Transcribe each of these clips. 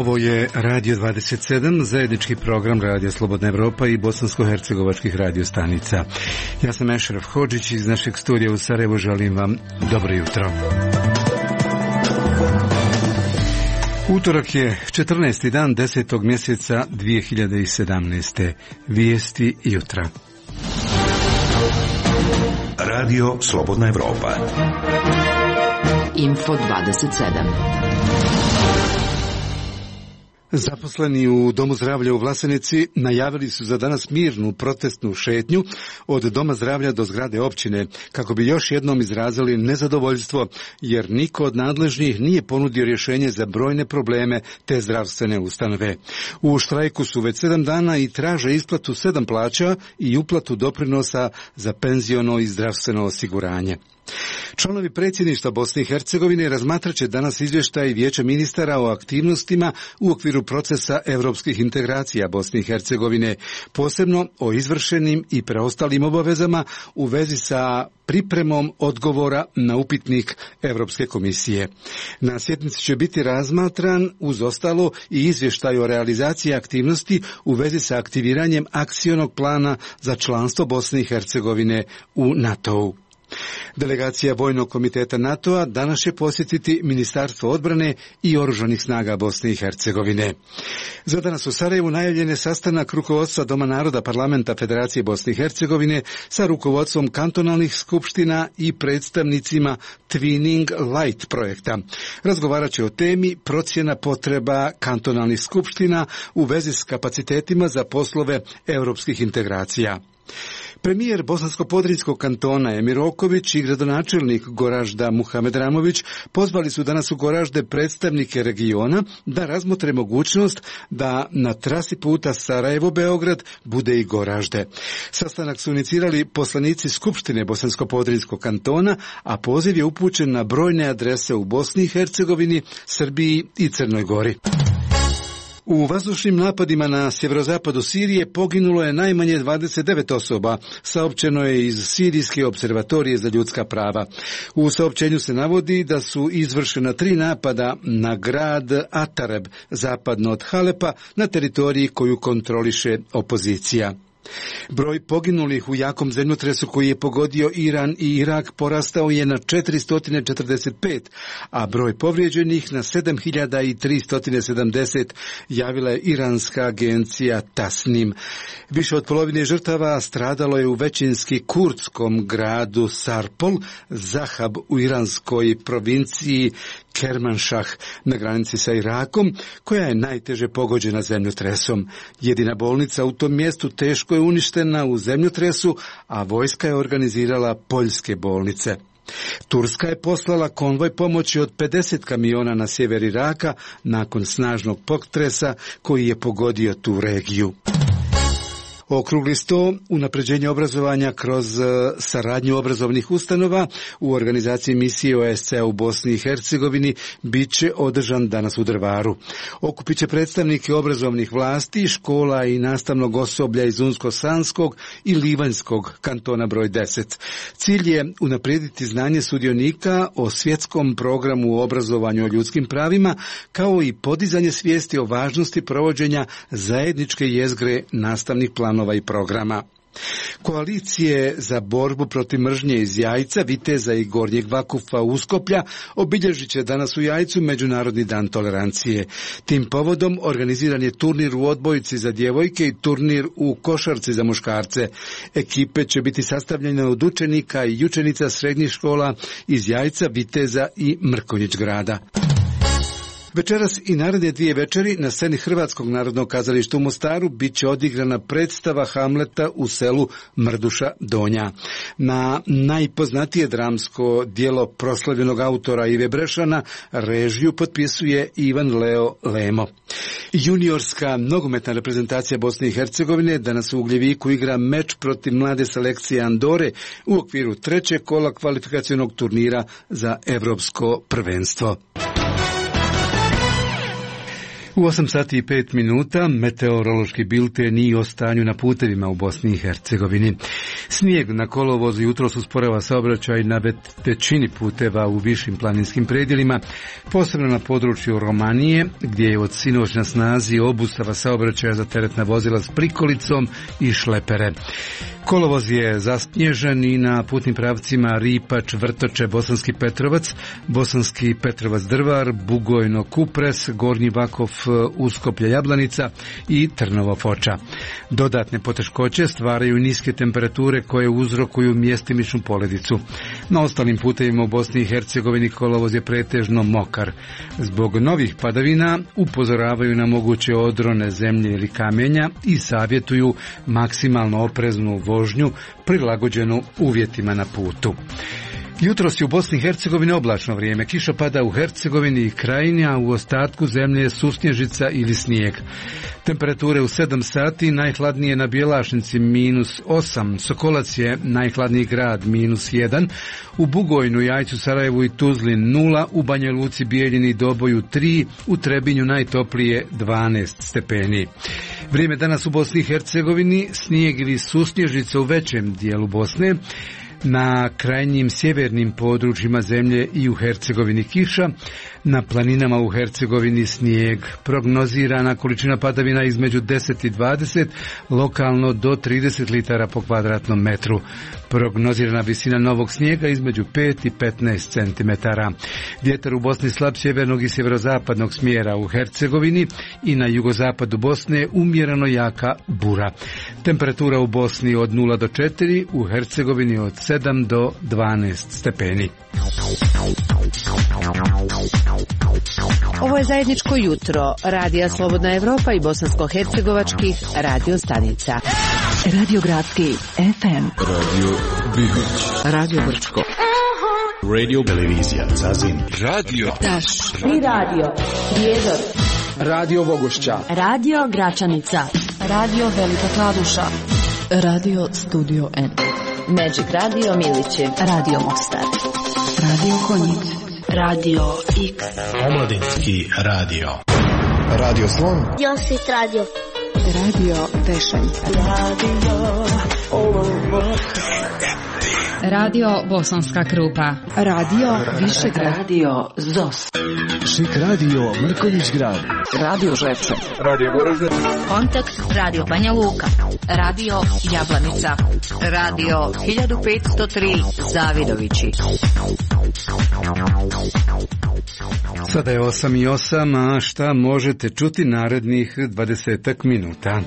Ovo je Radio 27, zajednički program Radio Slobodna Evropa i bosansko-hercegovačkih radiostanica. Ja sam Ešraf Hodžić iz našeg studija u Sarajevu, želim vam dobro jutro. Utorak je 14. dan 10. mjeseca 2017. Vijesti jutra. Radio Slobodna Evropa. Info 27. Zaposleni u Domu zdravlja u Vlasenici najavili su za danas mirnu protestnu šetnju od Doma zdravlja do zgrade općine, kako bi još jednom izrazili nezadovoljstvo, jer niko od nadležnih nije ponudio rješenje za brojne probleme te zdravstvene ustanove. U štrajku su već 7 dana i traže isplatu 7 plaća i uplatu doprinosa za penziono i zdravstveno osiguranje. Članovi predsjedništva Bosne i Hercegovine razmatrat će danas izvještaj Vijeća ministara o aktivnostima u okviru procesa europskih integracija Bosne i Hercegovine, posebno o izvršenim i preostalim obavezama u vezi sa pripremom odgovora na upitnik Europske komisije. Na sjednici će biti razmatran uz ostalo i izvještaj o realizaciji aktivnosti u vezi sa aktiviranjem akcionog plana za članstvo Bosne i Hercegovine u NATO-u. Delegacija Vojnog komiteta NATO-a danas će posjetiti Ministarstvo odbrane i Oružanih snaga Bosne i Hercegovine. Za danas u Sarajevu najavljen je sastanak rukovodstva Doma naroda Parlamenta Federacije Bosne i Hercegovine sa rukovodstvom kantonalnih skupština i predstavnicima Twinning Light projekta. Razgovarat će o temi procjena potreba kantonalnih skupština u vezi s kapacitetima za poslove europskih integracija. Premijer Bosansko-Podrinjskog kantona Emir Oković i gradonačelnik Goražda Muhamed Ramović pozvali su danas u Goražde predstavnike regiona da razmotre mogućnost da na trasi puta Sarajevo-Beograd bude i Goražde. Sastanak su inicirali poslanici Skupštine Bosansko-Podrinjskog kantona, a poziv je upućen na brojne adrese u Bosni i Hercegovini, Srbiji i Crnoj Gori. U vazdušnim napadima na sjeverozapadu Sirije poginulo je najmanje 29 osoba, saopćeno je iz Sirijske observatorije za ljudska prava. U saopćenju se navodi da su izvršena 3 napada na grad Atareb, zapadno od Halepa, na teritoriji koju kontroliše opozicija. Broj poginulih u jakom zemljotresu koji je pogodio Iran i Irak porastao je na 445, a broj povrijeđenih na 7370, javila je iranska agencija Tasnim. Više od polovine žrtava stradalo je u većinski kurdskom gradu Sarpol, Zahab u iranskoj provinciji Kermanšah na granici sa Irakom, koja je najteže pogođena zemljotresom. Jedina bolnica u tom mjestu teško je uništena u zemljotresu, a vojska je organizirala poljske bolnice. Turska je poslala konvoj pomoći od 50 kamiona na sjever Iraka nakon snažnog potresa koji je pogodio tu regiju. Okrugli sto, unapređenje obrazovanja kroz saradnju obrazovnih ustanova u organizaciji misije OSCE u Bosni i Hercegovini bit će održan danas u Drvaru. Okupit će predstavnike obrazovnih vlasti, škola i nastavnog osoblja iz Unsko-Sanskog i Livanjskog kantona broj 10. Cilj je unaprijediti znanje sudionika o svjetskom programu u obrazovanju o ljudskim pravima, kao i podizanje svijesti o važnosti provođenja zajedničke jezgre nastavnih planova i programa. Koalicije za borbu protiv mržnje iz Jajca, Viteza i Gornjeg Vakufa Uskoplja obilježit će danas u Jajcu Međunarodni dan tolerancije. Tim povodom organiziran je turnir u odbojci za djevojke i turnir u košarci za muškarce. Ekipe će biti sastavljene od učenika i učenica srednjih škola iz Jajca, Viteza i Mrkonjić grada. Večeras i naredne 2 večeri na sceni Hrvatskog narodnog kazališta u Mostaru bit će odigrana predstava Hamleta u selu Mrduša Donja. Na najpoznatije dramsko djelo proslavljenog autora Ive Brešana režiju potpisuje Ivan Leo Lemo. Juniorska nogometna reprezentacija Bosne i Hercegovine danas u Ugljeviku igra meč protiv mlade selekcije Andore u okviru 3. kola kvalifikacionog turnira za Evropsko prvenstvo. U 8 sati i 5 minuta meteorološki bilten i o stanju na putevima u Bosni i Hercegovini. Snijeg na kolovozu jutros usporava saobraćaj na većini puteva u višim planinskim predjelima, posebno na području Romanije, gdje je od sinoć na snazi obustava saobraćaja za teretna vozila s prikolicom i šlepere. Kolovoz je zasnježan i na putnim pravcima Ripač, Vrtoče, Bosanski Petrovac, Bosanski Petrovac Drvar, Bugojno Kupres, Gornji Vakov, Uskoplje Jablanica i Trnovo Foča. Dodatne poteškoće stvaraju niske temperature koje uzrokuju mjestimičnu poledicu. Na ostalim putevima u Bosni i Hercegovini kolovoz je pretežno mokar. Zbog novih padavina upozoravaju na moguće odrone zemlje ili kamenja i savjetuju maksimalno opreznu vožnju prilagođenu uvjetima na putu. Jutros je u Bosni i Hercegovini oblačno vrijeme. Kiša pada u Hercegovini i Krajini, a u ostatku zemlje je susnježica ili snijeg. Temperature u 7 sati, najhladnije na Bjelašnici -8, Sokolac je najhladniji grad -1, u Bugojnu, Jajcu, Sarajevu i Tuzli 0, u Banja Luci, Bijeljini i Doboju 3, u Trebinju najtoplije 12 stepeni. Vrijeme danas u Bosni i Hercegovini, snijeg ili susnježica u većem dijelu Bosne, na krajnjim sjevernim područjima zemlje i u Hercegovini kiša, na planinama u Hercegovini snijeg. Prognozirana količina padavina između 10 i 20, lokalno do 30 litara po kvadratnom metru. Prognozirana visina novog snijega između 5 i 15 cm. Vjetar u Bosni slab sjevernog i sjeverozapadnog smjera, u Hercegovini i na jugozapadu Bosne umjereno jaka bura. Temperatura u Bosni od 0 do 4, u Hercegovini od 7 do 12 stepeni. Ovo je zajedničko jutro Radija Slobodna Evropa i bosansko-hercegovačkih radio stanica. Radio Gradski FM, Radio Bihoć, Radio Brčko, Radio Televizija Zazin, Radio Taš i Radio Prijedor, Radio Vogošća, Radio Gračanica, Radio Velika Kladuša, Radio Studio N, Magic Radio Miliće, Radio Mostar, Radio Konjic, Radio X, Omladinski radio, Radio Slon, Josit Radio, Radio Tešanj, Radio Bosanska Krupa, Radio Višegrad, Radio Zos, Šik Radio Mrkonjić Grad, Radio Žepče, Radio Goražde, Kontakt Radio Banja Luka, Radio Jablanica, Radio 1503 Zavidovići. Sada je 8:08, a šta možete čuti narednih 20 minuta?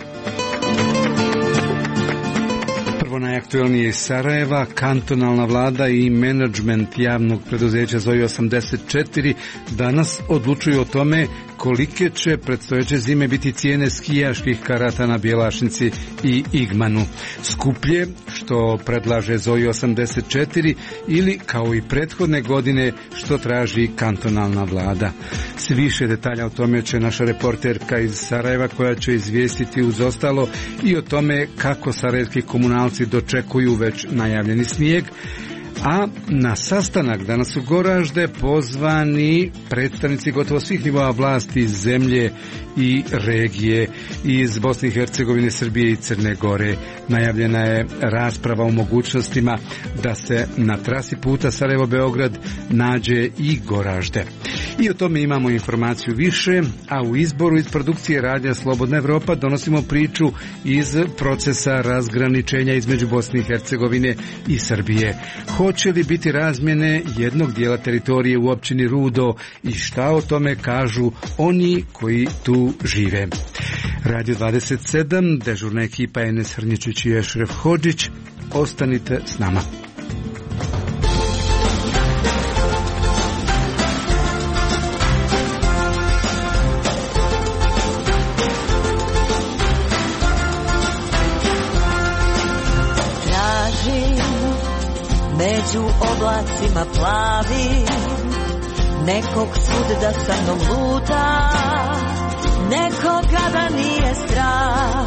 Prvo najaktuelnije iz Sarajeva, kantonalna vlada i menadžment javnog preduzeća Zoji 84 danas odlučuju o tome kolike će predstojeće zime biti cijene skijaških karata na Bjelašnici i Igmanu. Skuplje, što predlaže Zoji 84 ili kao i prethodne godine što traži kantonalna vlada. S više detalja o tome će naša reporterka iz Sarajeva koja će izvijestiti uz ostalo i o tome kako sarajevski komunalci dočekuju već najavljeni snijeg. A na sastanak danas u Goražde pozvani predstavnici gotovo svih nivoa vlasti iz zemlje i regije iz Bosne i Hercegovine, Srbije i Crne Gore. Najavljena je rasprava o mogućnostima da se na trasi puta Sarajevo-Beograd nađe i Goražde. I o tome imamo informaciju više, a u izboru iz produkcije Radija Slobodna Evropa donosimo priču iz procesa razgraničenja između Bosne i Hercegovine i Srbije. Hoće li biti razmjene jednog dijela teritorije u općini Rudo i šta o tome kažu oni koji tu žive? Radio 27, dežurna ekipa Enes Hrnječić i Ešref Hodžić. Ostanite s nama. Među oblacima plavi, nekog svud da sa mnom luta, nekoga da nije strah.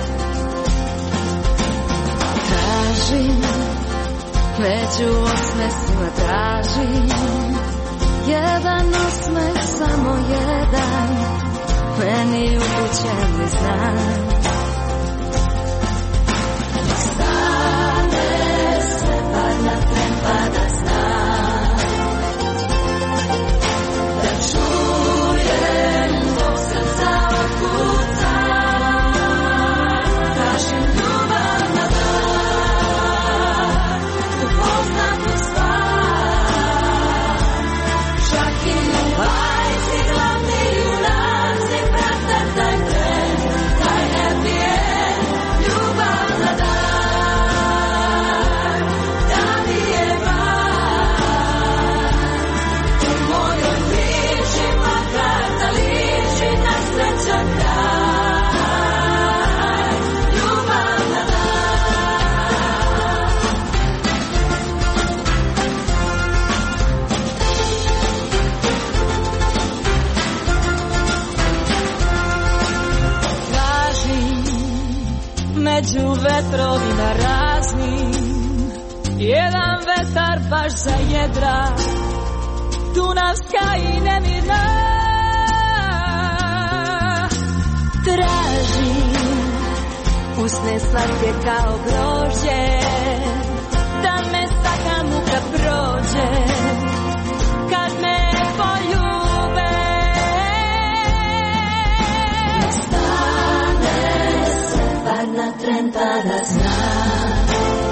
tražim, među osmesima tražim, jedan osmeh, samo jedan, meni upućen je znak. Stane se bar na tren pa da znam, da čujem dok srca otkuca, tražim ljubav na dan, tu poznatu stvar, čak i bajci glavni junaci prate taj tren, taj happy end, ljubav na dan, da mi je van. U mojoj priči makar da liči na srećan kraj, ljubav na dan. Tražim među vetrovima raznim jedan vetar baš za jedra, dunavska i nemirna. Tražim usne slatke kao grožđe, da me svaka muka prođe kad me poljube. Stane se bar na tren pa da znam,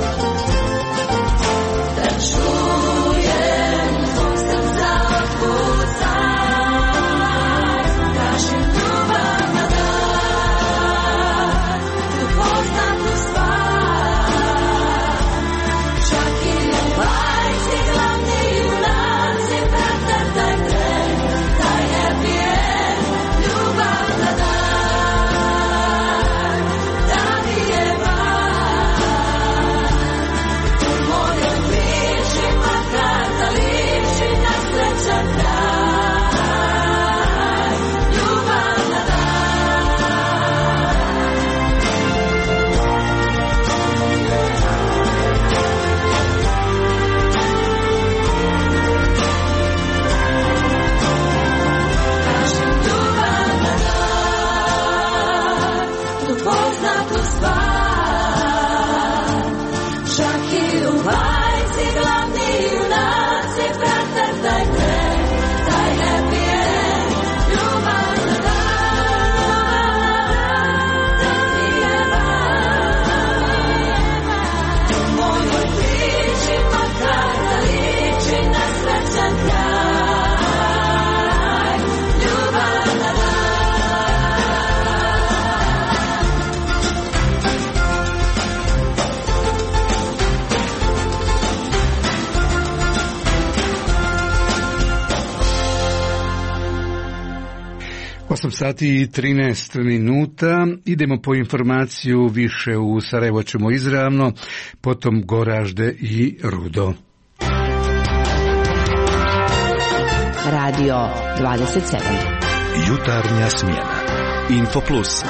da čujem dok srca otkuca, tražim ljubav na dan, tu poznatu stvar, čak i bajci glavni junaci prate taj tren, taj happy end, ljubav na dan, da mi je van. U mojoj priči makar da liči na srećan kraj, ljubav na dan. Tražim ljubav na dan, tu poznatu stvar, čak i u bajci glavni junaci prate taj tren, taj happy end, ljubav na dan, da mi je van. U mojoj priči makar da liči na srećan kraj, ljubav na dan. Osam sati i 13 minuta. Idemo po informaciju više u Sarajevo ćemo izravno, potom Goražde i Rudo. Radio 27. Jutarnja smjena. Info Plus.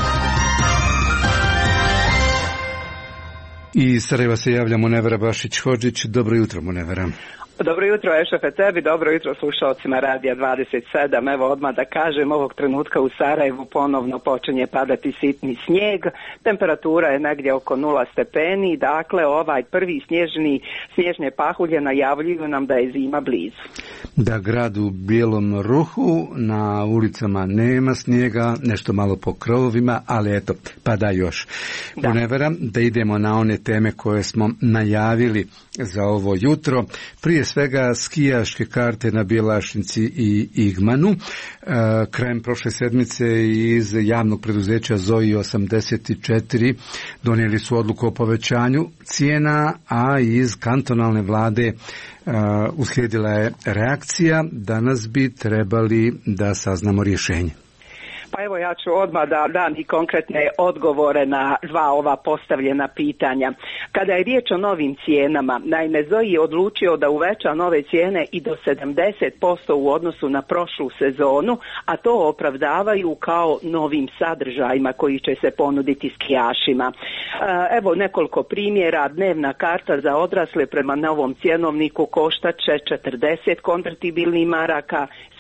Iz Sarajeva se javlja Munevera Bašić-Hodžić. Dobro jutro, Munevera. Dobro jutro, Ešefe, tebi, dobro jutro slušalcima Radija 27. Evo odmah da kažem, ovog trenutka u Sarajevu ponovno počinje padati sitni snijeg. Temperatura je negdje oko 0 stepeni, dakle ovaj prvi snježne pahulje najavljuju nam da je zima blizu. Da, grad u bijelom ruhu, na ulicama nema snijega, nešto malo po krovovima, ali eto, pada još. Munevera, da idemo na one teme koje smo najavili za ovo jutro. Prije svega skijaške karte na Bjelašnici i Igmanu. Krajem prošle sedmice iz javnog preduzeća ZOI 84 donijeli su odluku o povećanju cijena, a iz kantonalne vlade uslijedila je reakcija. Danas bi trebali da saznamo rješenje. Pa evo ja ću odmah da dam i konkretne odgovore na dva ova postavljena pitanja. Kada je riječ o novim cijenama, naime ZOI je odlučio da uveća nove cijene i do 70% u odnosu na prošlu sezonu, a to opravdavaju kao novim sadržajima koji će se ponuditi skijašima. Evo nekoliko primjera. Dnevna karta za odrasle prema novom cjenovniku koštat će 40 konvertibilnih maraka,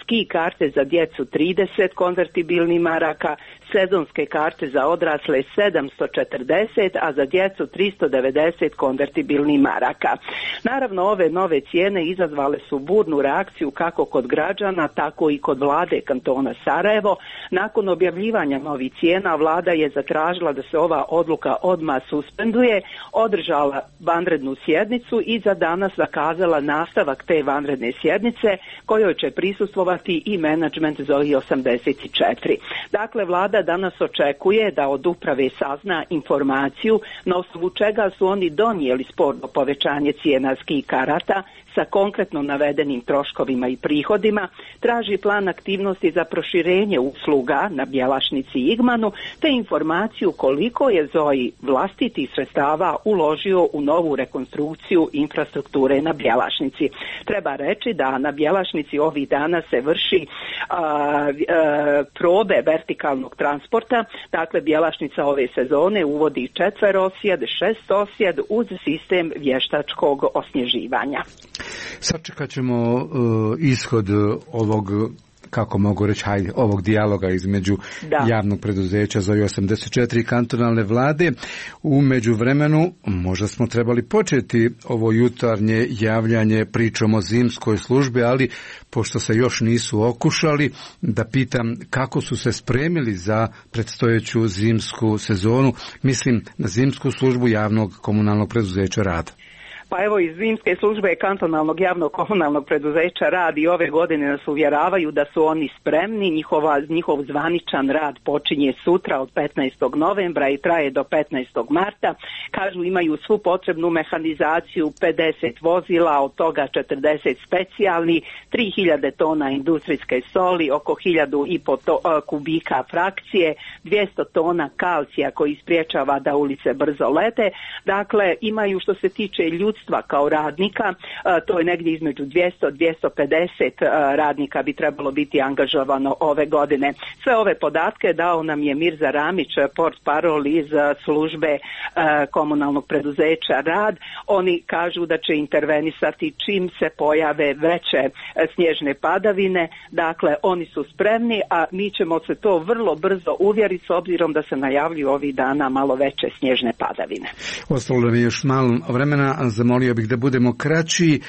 ski karte za djecu 30 konvertibilnih maraka, sezonske karte za odrasle 740, a za djecu 390 konvertibilnih maraka. Naravno, ove nove cijene izazvale su burnu reakciju kako kod građana, tako i kod vlade kantona Sarajevo. Nakon objavljivanja novih cijena, vlada je zatražila da se ova odluka odmah suspenduje, održala vanrednu sjednicu i za danas zakazala nastavak te vanredne sjednice kojoj će prisustvovati i menadžment ZOI 84. Dakle, vlada danas očekuje da od uprave sazna informaciju na osnovu čega su oni donijeli sporno povećanje cijena ski karata sa konkretno navedenim troškovima i prihodima, traži plan aktivnosti za proširenje usluga na Bjelašnici i Igmanu, te informaciju koliko je ZOI vlastitih sredstava uložio u novu rekonstrukciju infrastrukture na Bjelašnici. Treba reći da na Bjelašnici ovih dana se vrši probe vertikalnog transporta, dakle Bjelašnica ove sezone uvodi 4-osjed, 6-osjed uz sistem vještačkog osnježivanja. Sačekat ćemo ishod ovog, kako mogu reći, ovog dijaloga između javnog preduzeća ZOI 84 i kantonalne vlade. U međuvremenu možda smo trebali početi ovo jutarnje javljanje pričom o zimskoj službi, ali pošto se još nisu okušali, da pitam kako su se spremili za predstojeću zimsku sezonu, mislim na zimsku službu javnog komunalnog preduzeća Rad. Pa evo, iz zimske službe kantonalnog javnog komunalnog preduzeća Rad i ove godine nas uvjeravaju da su oni spremni. Njihov zvaničan rad počinje sutra od 15. novembra i traje do 15. marta. Kažu imaju svu potrebnu mehanizaciju, 50 vozila, od toga 40 specijalni, 3000 tona industrijske soli, oko 1500 kubika frakcije, 200 tona kalcija koji spriječava da ulice brzo lete. Dakle, imaju što se tiče ljudstva kao radnika, to je negdje između 200-250 radnika bi trebalo biti angažovano ove godine. Sve ove podatke dao nam je Mirza Ramić, portparol iz službe komunalnog preduzeća Rad. Oni kažu da će intervenisati čim se pojave veće snježne padavine. Dakle, oni su spremni, a mi ćemo se to vrlo brzo uvjeriti s obzirom da se najavljuju ovih dana malo veće snježne padavine. Ostalo nam je još malo vremena, zamolio bih da budemo kraći.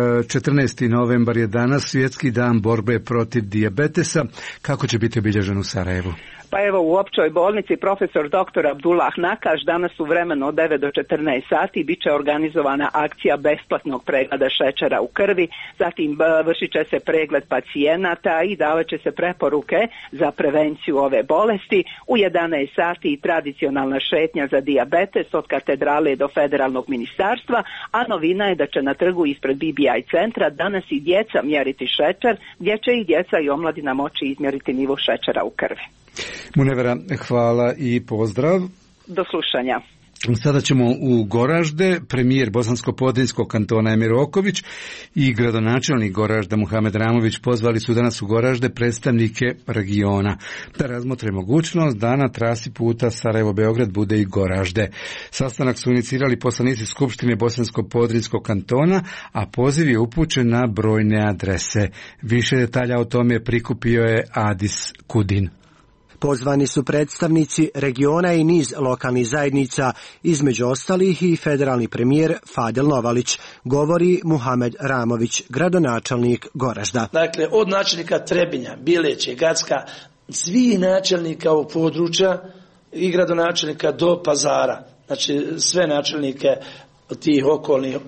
14. novembar je danas svjetski dan borbe protiv dijabetesa. Kako će biti obilježen u Sarajevu? Pa evo, u općoj bolnici profesor dr. Abdullah Nakaš danas u vremenu od 9 do 14 sati bit će organizovana akcija besplatnog pregleda šećera u krvi, zatim vršit će se pregled pacijenata i davat će se preporuke za prevenciju ove bolesti. U 11 sati tradicionalna šetnja za dijabetes od katedrale do federalnog ministarstva, a novina je da će na trgu ispred BBI centra danas i djeca mjeriti šećer, gdje će i djeca i omladina moći izmjeriti nivo šećera u krvi. Munevera, hvala i pozdrav. Do slušanja. Sada ćemo u Goražde. Premijer Bosansko-Podrinjskog kantona Emir Oković i gradonačelnik Goražda Muhamed Ramović pozvali su danas u Goražde predstavnike regiona da razmotre mogućnost da na trasi puta Sarajevo-Beograd bude i Goražde. Sastanak su inicirali poslanici Skupštine Bosansko-Podrinjskog kantona, a poziv je upućen na brojne adrese. Više detalja o tome prikupio je Adis Kudin. Pozvani su predstavnici regiona i niz lokalnih zajednica, između ostalih i federalni premijer Fadel Novalić, govori Muhamed Ramović, gradonačelnik Goražda. Dakle, od načelnika Trebinja, Bileće, Gacka, svih načelnika ovog područja i gradonačelnika do Pazara, znači sve načelnike tih okolnih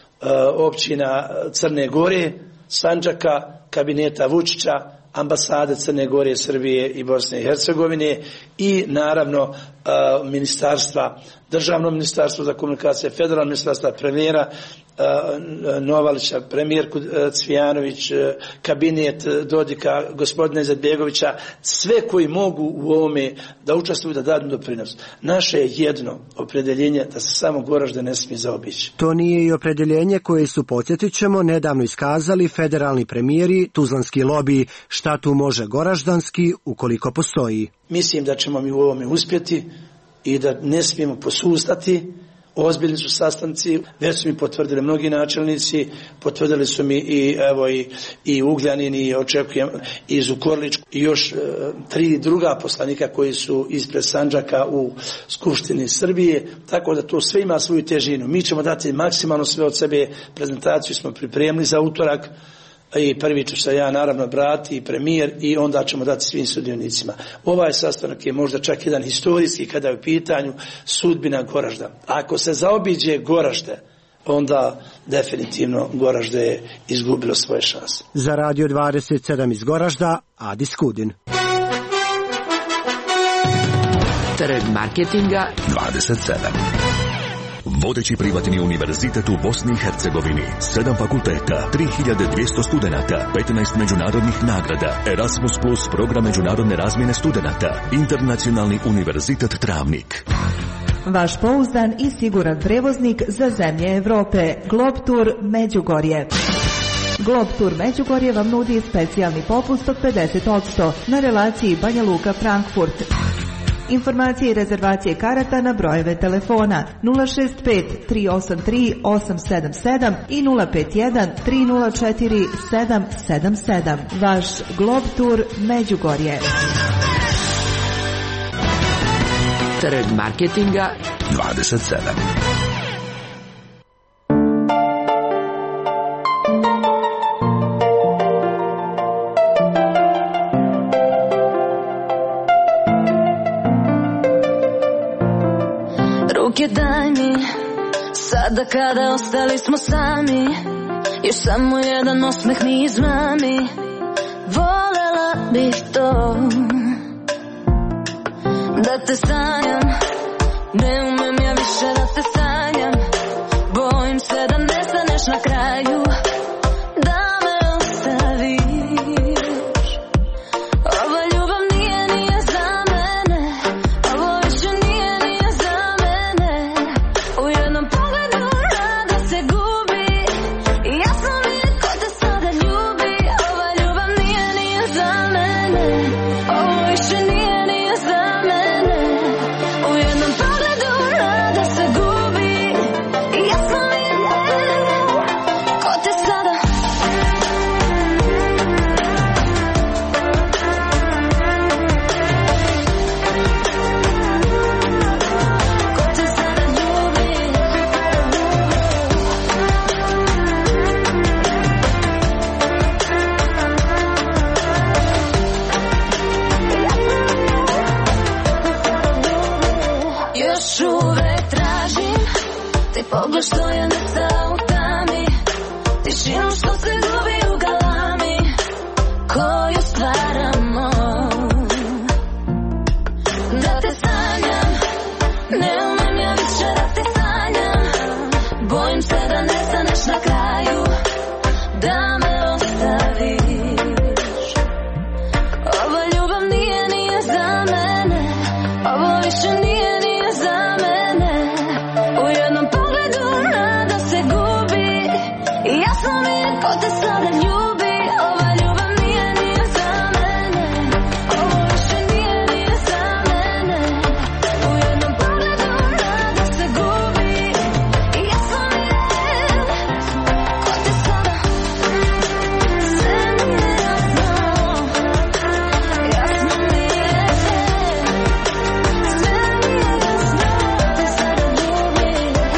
općina Crne Gore, Sandžaka, kabineta Vučića, ambasade Crne Gore, Srbije i Bosne i Hercegovine i naravno ministarstva, državno ministarstvo za komunikacije, federalno ministarstvo, premijera Novalića, premijerku Cvijanović, kabinet Dodika, gospodina Izetbegovića, sve koji mogu u ovome da učestvuju, da dadu doprinos. Naše je jedno opredjeljenje da se samo Goražde ne smije zaobići. To nije i opredjeljenje koje su, podsjetit ćemo, nedavno iskazali federalni premijeri, tuzlanski lobiji. Šta tu može goraždanski ukoliko postoji? Mislim da ćemo mi u ovome uspjeti i da ne smijemo posustati ozbiljni su sastanci, već su mi potvrdili mnogi načelnici, potvrdili su mi i Ugljanin i očekujem i Zukorlić i još 3 druga poslanika koji su ispred Sandžaka u Skupštini Srbije, tako da to sve ima svoju težinu. Mi ćemo dati maksimalno sve od sebe, prezentaciju smo pripremili za utorak i prvi ću se ja naravno brati i premijer i onda ćemo dati svim sudionicima. Ovaj sastanak je možda čak jedan historijski kada je u pitanju sudbina Goražda. Ako se zaobiđe Goražde, onda definitivno Goražde je izgubilo svoje šanse. Za Radio 27 iz Goražda, Adi Skudin. Trg marketinga 27. Vodeći privatni univerzitet u Bosni i Hercegovini, 7 fakulteta, 3200 studenata, 15 međunarodnih nagrada, Erasmus Plus program međunarodne razmjene studenata, Internacionalni univerzitet Travnik. Vaš pouzdan i siguran prevoznik za zemlje Evrope, Globtour Međugorje. Globtour Međugorje vam nudi specijalni popust od 50% na relaciji Banja Luka-Frankfurt. Informacije i rezervacije karata na brojeve telefona 065 383 877 i 051 304 777. Vaš Globtour Međugorje. Trg marketinga 27. Ruke daj mi, sada kada ostali smo sami, još samo jedan osmeh mi izmami. Volela bih to, da te sanjam, ne umem ja više da te sanjam. Bojim se da nestaneš na kraju, da me ostaviš. Ova ljubav nije za mene, ovo više nije za mene. U jednom pogledu rado se gubi, i jasno mi je ko te sada ljubi. Ova ljubav nije za mene, ovo više nije za mene. U jednom pogledu rado se gubi, i jasno mi je ko te sada. Ko te sada ljubi. Još uvek tražim taj pogled što je nestao u tami, tišinu što se gubi u galami koju stvaramo. Da te sanjam, ne umem ja više da te sanjam. Bojim se da nestaneš na kraju, da me ostaviš. Ova ljubav nije za mene, ovo više nije za mene. U jednom pogledu rado se gubi, i jasno mi je ko te sada ljubi. Ova ljubav nije za mene, ovo više nije za mene. U jednom pogledu rado se gubi, i jasno mi je ko te sada. Sve mi je jasno, jasno mi je. Sve mi je jasno, te sada ljubi.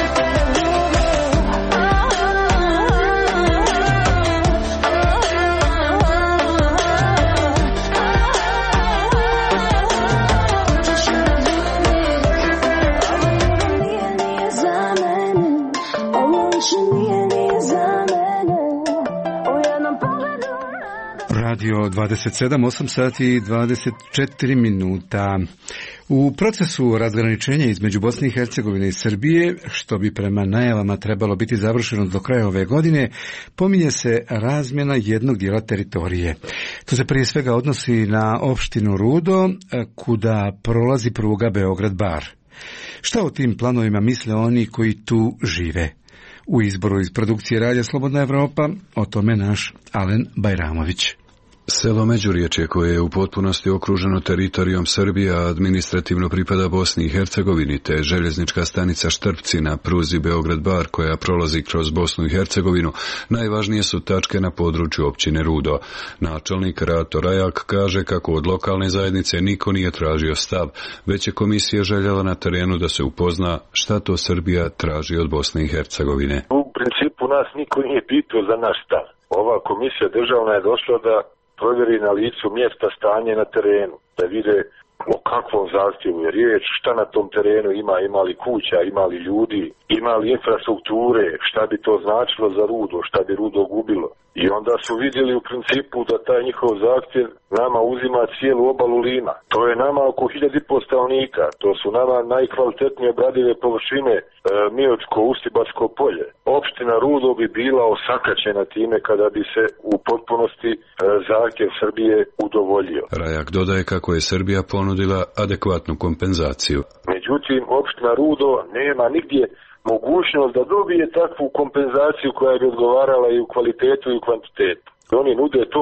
Nije za mene, ovo više nije za mene. U jednom pogledu Radio 27, 8 sati i 24 minuta. U procesu razgraničenja između Bosne i Hercegovine i Srbije, što bi prema najavama trebalo biti završeno do kraja ove godine, pominje se razmjena jednog dijela teritorije. To se prije svega odnosi na opštinu Rudo, kuda prolazi pruga Beograd-Bar. Šta o tim planovima misle oni koji tu žive? U izboru iz produkcije Radija Slobodna Evropa, o tome naš Alen Bajramović. Selo Međurječje, koje je u potpunosti okruženo teritorijom Srbije, a administrativno pripada Bosni i Hercegovini, te željeznička stanica Štrpci na pruzi Beograd-Bar koja prolazi kroz Bosnu i Hercegovinu, najvažnije su tačke na području općine Rudo. Načelnik Rato Rajak kaže kako od lokalne zajednice niko nije tražio stav, već je komisija željela na terenu da se upozna šta to Srbija traži od Bosne i Hercegovine. U principu nas niko nije pitao za naš stav. Ova komisija državna je došla da provjeri na licu mjesta stanje na terenu, da vide o kakvom zahtjevu je riječ, šta na tom terenu ima li kuća, ima li ljudi, ima li infrastrukture, šta bi to značilo za Rudo, šta bi Rudo gubilo. I onda su vidjeli u principu da taj njihov zahtjev nama uzima cijelu obalu Lima. To je nama oko 1500 stanovnika, to su nama najkvalitetnije obradive površine, Miočko, Ustibačko polje. Opština Rudo bi bila osakaćena time kada bi se u potpunosti zahtjev Srbije udovoljio. Rajak dodaje kako je Srbija ponudila adekvatnu kompenzaciju. Međutim, opština Rudo nema nigdje mogućnost da dobije takvu kompenzaciju koja bi odgovarala i u kvalitetu i u kvantitetu. Oni nude to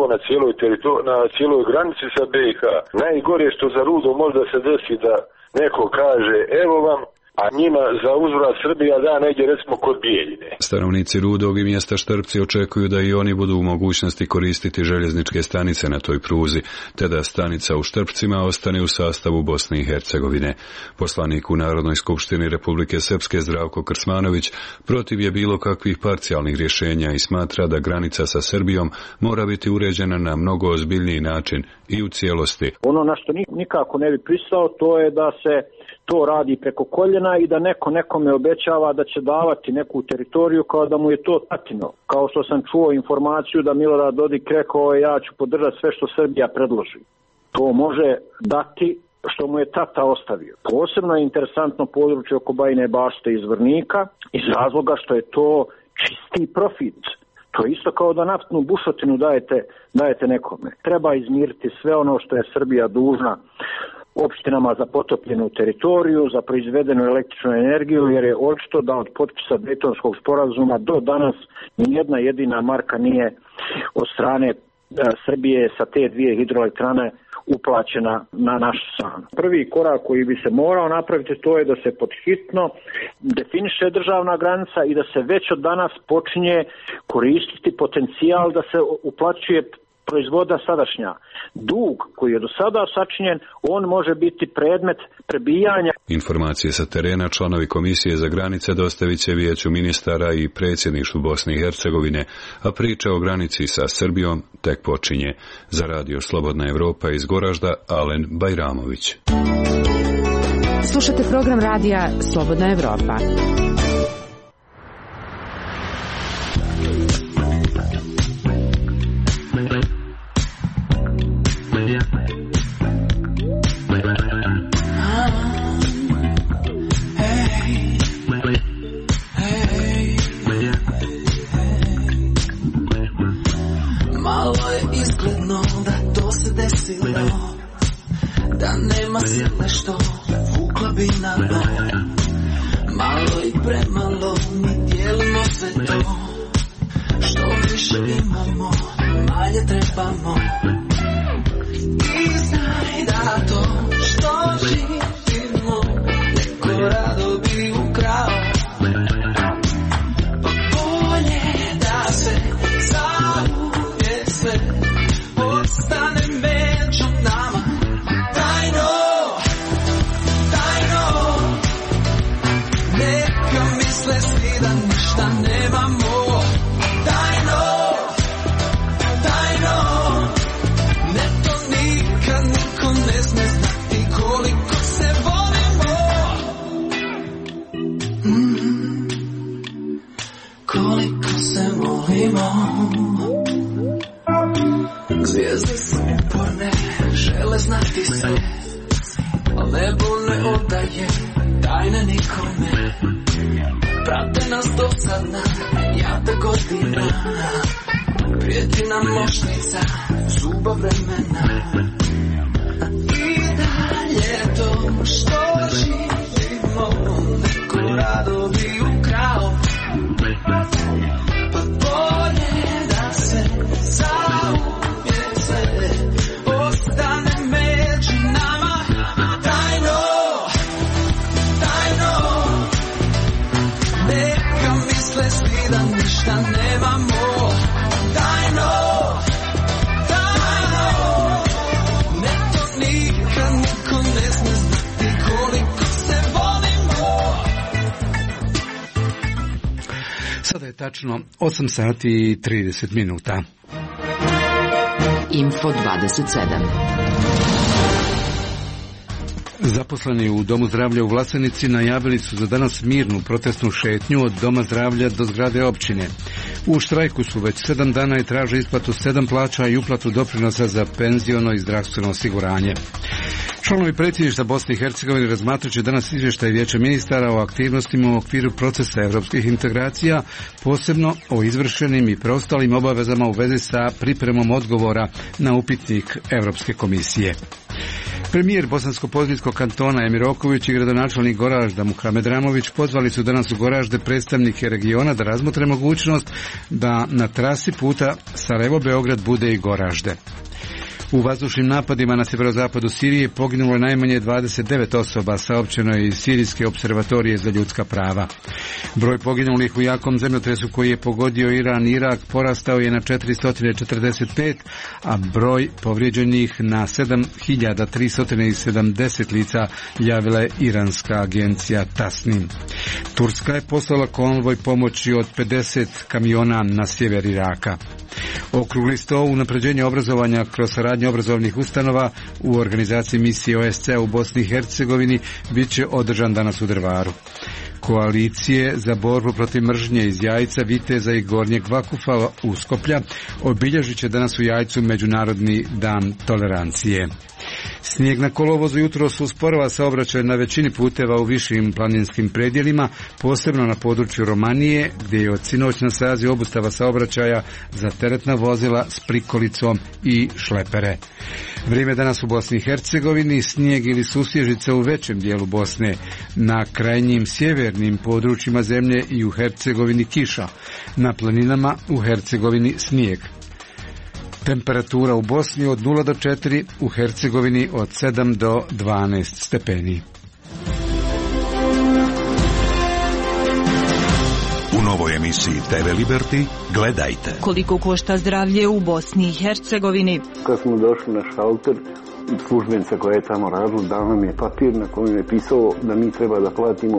na cijeloj granici sa BiH. Najgore što za Rudo možda se desi da neko kaže evo vam, a njima za uzvrat Srbija da negdje recimo kod Bijeljine. Stanovnici Rudog i mjesta Štrpci očekuju da i oni budu u mogućnosti koristiti željezničke stanice na toj pruzi, te da stanica u Štrpcima ostane u sastavu Bosne i Hercegovine. Poslanik u Narodnoj skupštini Republike Srpske Zdravko Krsmanović protiv je bilo kakvih parcijalnih rješenja i smatra da granica sa Srbijom mora biti uređena na mnogo ozbiljniji način i u cijelosti. Ono na što nikako ne bi pristao, to je da se to radi preko koljena i da neko nekome obećava da će davati neku teritoriju kao da mu je to tatino. Kao što sam čuo informaciju da Milorad Dodik rekao ja ću podržati sve što Srbija predloži. To može dati što mu je tata ostavio. Posebno je interesantno područje oko Bajine Bašte iz Zvornika iz razloga što je to čisti profit. To je isto kao da naftnu bušotinu dajete nekome. Treba izmiriti sve ono što je Srbija dužna opštinama za potopljenu teritoriju, za proizvedenu električnu energiju, jer je očito da od potpisa Dejtonskog sporazuma do danas nijedna jedina marka nije od strane Srbije sa te dvije hidroelektrane uplaćena na naš stranu. Prvi korak koji bi se morao napraviti to je da se podhitno definiše državna granica i da se već od danas počinje koristiti potencijal da se uplaćuje proizvoda sadašnja. Dug koji je do sada sačinjen, on može biti predmet prebijanja. Informacije sa terena članovi Komisije za granice dostavit će Vijeću ministara i predsjedništvu Bosne i Hercegovine, a priča o granici sa Srbijom tek počinje. Za Radio Slobodna Evropa iz Goražda, Alen Bajramović. Slušate program radija Slobodna Evropa. Malo je izgledno da to se desilo, da nema sile što vukla bi na dno. Malo i premalo mi dijelimo se to, što više imamo, manje trebamo. I znaj da to što živimo, neko rado bi ukrao. Pa bolje da se zauvijek sve ostane među nama. Tajno, tajno, neka misle svi da ništa nemamo. Tajno, tajno, ne to nikad niko ne zna znati koliko se volimo. Koliko se volimo. Zvijezde su uporne, žele znati sve, al nebo ne odaje tajne nikome. Prate nas dosadna, jada godina, prijeti nam mošnica, zuba vremena. I dalje to što živimo, neko rado bi ukrao. Pa bolje da se zauvijek sve Tačno 8 sati i 30 minuta. Info 27. Zaposleni u Domu zdravlja u Vlasenici najavili su za danas mirnu protestnu šetnju od Doma zdravlja do zgrade općine. U štrajku su već 7 dana i traže isplatu 7 plaća i uplatu doprinosa za penziono i zdravstveno osiguranje. Članovi predsjedništva Bosne i Hercegovine razmatrat će danas izvještaj Vijeća ministara o aktivnostima u okviru procesa europskih integracija, posebno o izvršenim i preostalim obavezama u vezi sa pripremom odgovora na upitnik Europske komisije. Premijer Bosansko-Poznanskog kantona Emir Oković i gradonačelnik Goražda Muhamed Ramović pozvali su danas u Goražde predstavnike regiona da razmotre mogućnost da na trasi puta Sarajevo-Beograd bude i Goražde. U vazdušnim napadima na sjeverozapadu Sirije poginulo je najmanje 29 osoba, saopćeno je iz Sirijske observatorije za ljudska prava. Broj poginulih u jakom zemljotresu koji je pogodio Iran i Irak porastao je na 445, a broj povrijeđenih na 7370 lica, javila je iranska agencija Tasnim. Turska je poslala konvoj pomoći od 50 kamiona na sjever Iraka. Okrugli sto unapređenje obrazovanja kroz saradnju obrazovnih ustanova u organizaciji misije OSCE u Bosni i Hercegovini bit će održan danas u Drvaru. Koalicije za borbu protiv mržnje iz Jajca, Viteza i Gornjeg Vakufa u Skoplja obilježit će danas u Jajcu Međunarodni dan tolerancije. Snijeg na kolovozu jutros usporava saobraćaj na većini puteva u višim planinskim predjelima, posebno na području Romanije, gdje je od sinoć na snazi obustava saobraćaja za teretna vozila s prikolicom i šlepere. Vrijeme danas u Bosni i Hercegovini, snijeg ili susježice u većem dijelu Bosne, na krajnjim sjevernim područjima zemlje i u Hercegovini kiša, na planinama u Hercegovini snijeg. Temperatura u Bosni od 0 do 4, u Hercegovini od 7 do 12 stepeni. U novoj emisiji TV Liberty gledajte. Koliko košta zdravlje u Bosni i Hercegovini? Kad smo došli na šalter, službenica koja je tamo radila dala nam je papir na kojem je pisalo da mi treba da platimo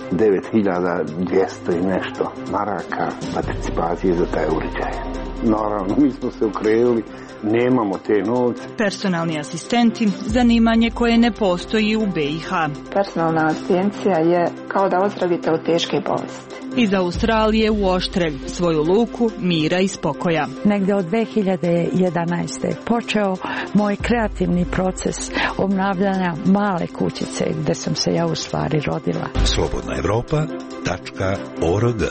9200 i nešto maraka participacije za taj uređaj. Naravno, mi smo se okrenuli, nemamo te novce. Personalni asistenti, zanimanje koje ne postoji u BiH. Personalna asistencija je kao da ozdravite od teške bolesti. Iz Australije u Oštrelj, svoju luku mira i spokoja. Negde od 2011. počeo moj kreativni proces obnavljanja male kućice gdje sam se ja u stvari rodila. slobodnaevropa.org.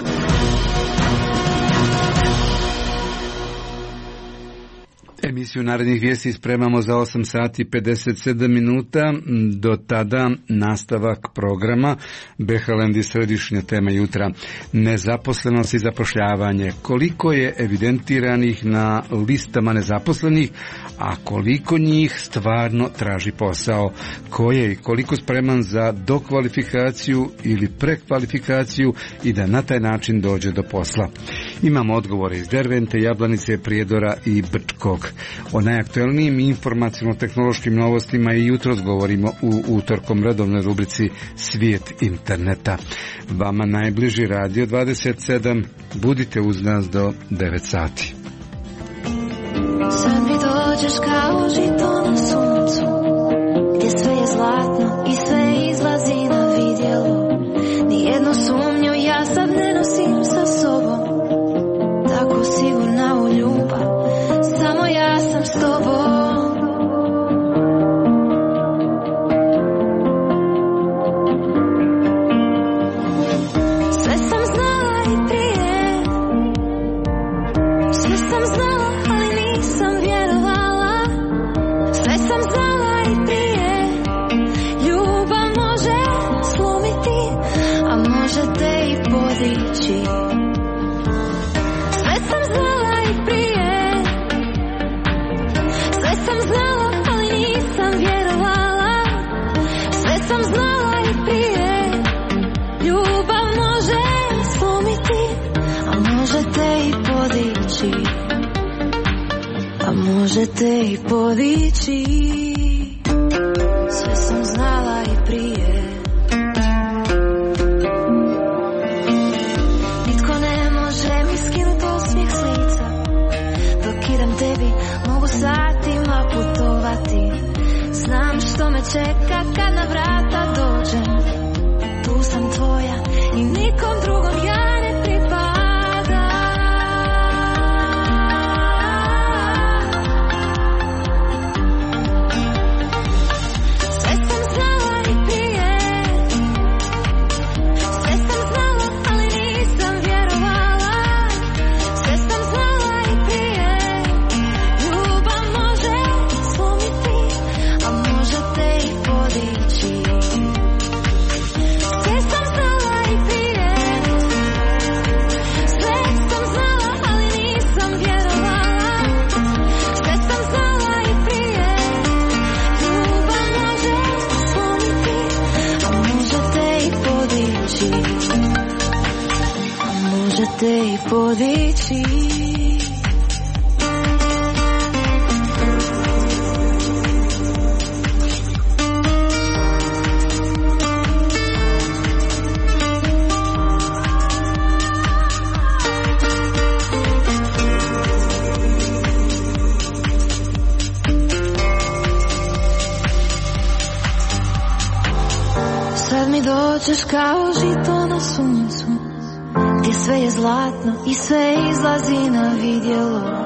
Emisiju narednih vijesti spremamo za 8 sati 57 minuta. Do tada nastavak programa Behaland i središnja tema jutra. Nezaposlenost i zapošljavanje. Koliko je evidentiranih na listama nezaposlenih, a koliko njih stvarno traži posao? Ko je i koliko spreman za dokvalifikaciju ili prekvalifikaciju i da na taj način dođe do posla? Imamo odgovore iz Dervente, Jablanice, Prijedora i Brčkog. O najaktuelnijim informacijno-tehnološkim novostima i jutros govorimo u utorkom redovnoj rubrici Svijet interneta. Vama najbliži Radio 27, budite uz nas do 9 sati. Sad mi dođeš kao žito na suncu, gdje sve je zlatno i sve izlazi na vidjelo. Nijednu sumnju ja sad ne nosim sa sobom, tako sigurna u ljubav, samo ja sam s tobom. Sve sam znala i prije, sve sam znala, ali nisam vjerovala. Sve sam znala i prije, ljubav može slomiti, a može te i podići. Sve sam znala i prije, sve sam znala, ali nisam vjerovala. Sve sam znala i prije, ljubav može slomiti, a može te i podići, a može te i podići. Sve sam znala i prije, nitko ne može čeka kad na vrata dođem. Tu sam tvoja i nikom drugom ja ne pripadam. Možete i podići. Sad mi dođeš kao žito na suncu, gdje sve je zlatno i sve izlazi na vidjelo.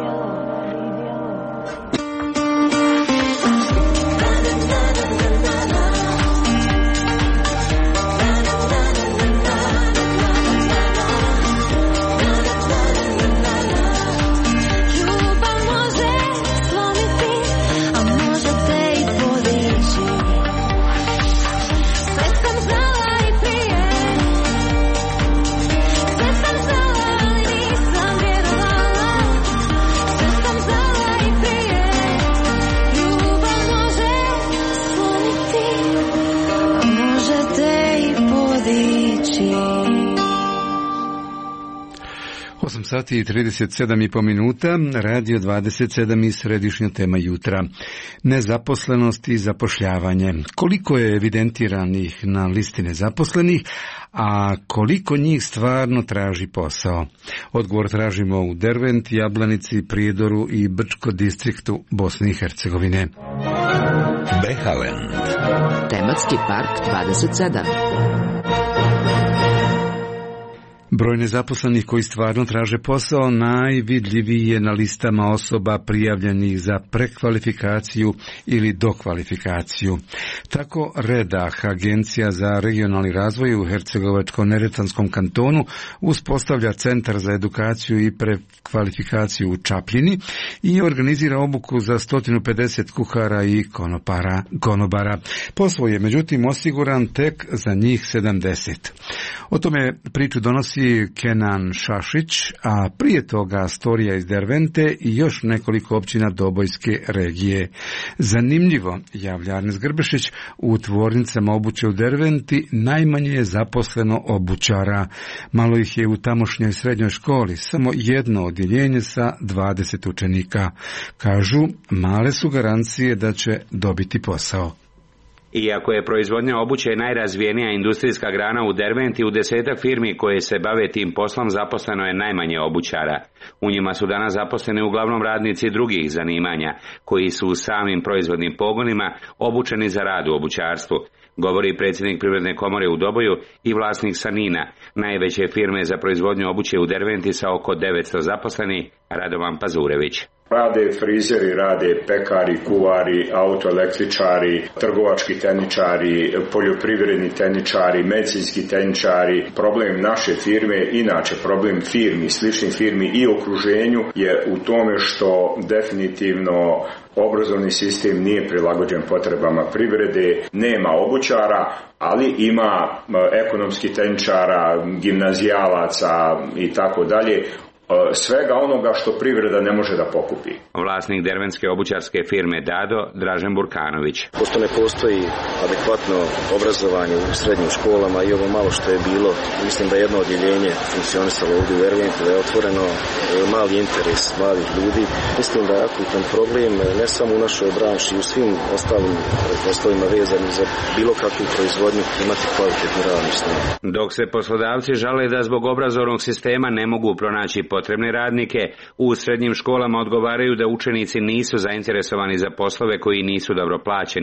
Sati i 37,5 minuta, radio 27 i središnja tema jutra. Nezaposlenost i zapošljavanje. Koliko je evidentiranih na listi nezaposlenih, a koliko njih stvarno traži posao? Odgovor tražimo u Dervent, Jablanici, Prijedoru i Brčko distriktu Bosne i Hercegovine. Behaven. Tematski park 27. Broj nezaposlenih koji stvarno traže posao najvidljiviji je na listama osoba prijavljenih za prekvalifikaciju ili dokvalifikaciju. Tako Redah, Agencija za regionalni razvoj u Hercegovačko-neretvanskom kantonu, uspostavlja centar za edukaciju i prekvalifikaciju u Čapljini i organizira obuku za 150 kuhara i konobara. Posao je međutim osiguran tek za njih 70. O tome priču donosi Kenan Šašić, a prije toga storija iz Dervente i još nekoliko općina Dobojske regije. Zanimljivo, javlja Arnes Grbešić, u tvornicama obuće u Derventi najmanje je zaposleno obućara. Malo ih je u tamošnjoj srednjoj školi, samo jedno odjeljenje sa 20 učenika. Kažu, male su garancije da će dobiti posao. Iako je proizvodnja obuće najrazvijenija industrijska grana u Derventi, u 10 firmi koje se bave tim poslom zaposleno je najmanje obućara. U njima su danas zaposleni uglavnom radnici drugih zanimanja, koji su u samim proizvodnim pogonima obučeni za rad u obućarstvu, govori predsjednik Privredne komore u Doboju i vlasnik Sanina, najveće firme za proizvodnju obuće u Derventi sa oko 900 zaposlenih, Radovan Pazurević. Rade frizeri, rade pekari, kuvari, autoelektričari, trgovački tehničari, poljoprivredni tehničari, medicinski tehničari. Problem naše firme, inače problem firmi, sličnih firmi i okruženju je u tome što definitivno obrazovni sistem nije prilagođen potrebama privrede, nema obućara, ali ima ekonomskih tehničara, gimnazijalaca i tako dalje. Svega onoga što privreda ne može da pokupi. Vlasnik dervenske obućarske firme Dado, Dražen Burkanović. Pošto ne postoji adekvatno obrazovanje u srednjim školama i ovo malo što je bilo, mislim da jedno odjeljenje funkcionisalo ovdje u Derventu, da je otvoreno mali interes mladih ljudi. Mislim da je akutan problem ne samo u našoj branši, u svim ostalim poslovima vezanim za bilo kakvu proizvodnju imati kvalitetnu radnu snagu. Dok se poslodavci žale da zbog obrazovnog sistema ne mogu pronaći potrebne radnike, u srednjim školama odgovaraju da učenici nisu zainteresovani za poslove koji nisu dobro plaćeni.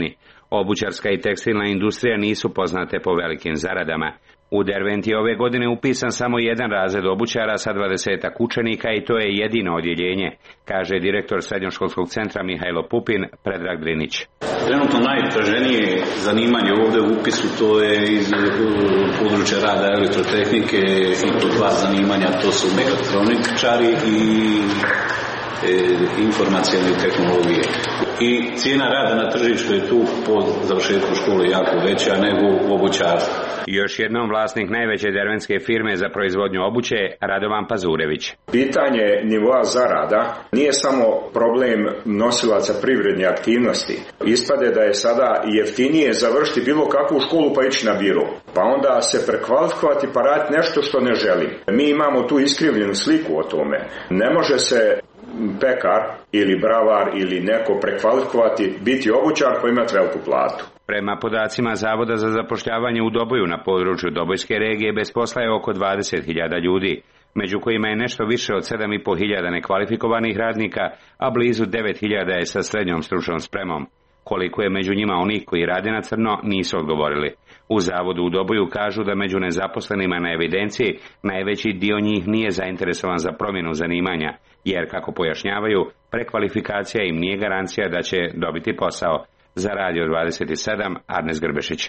Obućarska i tekstilna industrija nisu poznate po velikim zaradama. U Derventi je ove godine upisan samo jedan razred obućara sa 20 učenika i to je jedino odjeljenje, kaže direktor srednjoškolskog centra Mihajlo Pupin, Predrag Drinić. Trenutno najtraženije zanimanje ovdje u upisu to je iz područja rada elektrotehnike i to dva zanimanja, to su mehatroničari i informacijalne tehnologije. I cijena rada na tržištu je tu po završetku škole jako veća nego u obućarstvu. Još jednom vlasnik najveće dervenske firme za proizvodnju obuće, Radovan Pazurević. Pitanje nivoa zarada nije samo problem nosilaca privredne aktivnosti. Ispade da je sada jeftinije završiti bilo kakvu školu pa ići na biro. Pa onda se prekvalifikovati pa raditi nešto što ne želi. Mi imamo tu iskrivljenu sliku o tome. Ne može se pekar ili bravar ili neko prekvalifikovati, biti obućar pa imati veliku platu. Prema podacima Zavoda za zapošljavanje u Doboju na području Dobojske regije bez posla je oko 20.000 ljudi, među kojima je nešto više od 7.500 nekvalifikovanih radnika, a blizu 9.000 je sa srednjom stručnom spremom. Koliko je među njima onih koji rade na crno, nisu odgovorili. U Zavodu u Doboju kažu da među nezaposlenima na evidenciji najveći dio njih nije zainteresovan za promjenu zanimanja, jer, kako pojašnjavaju, prekvalifikacija im nije garancija da će dobiti posao. Za Radio 27, Arnes Grbešić.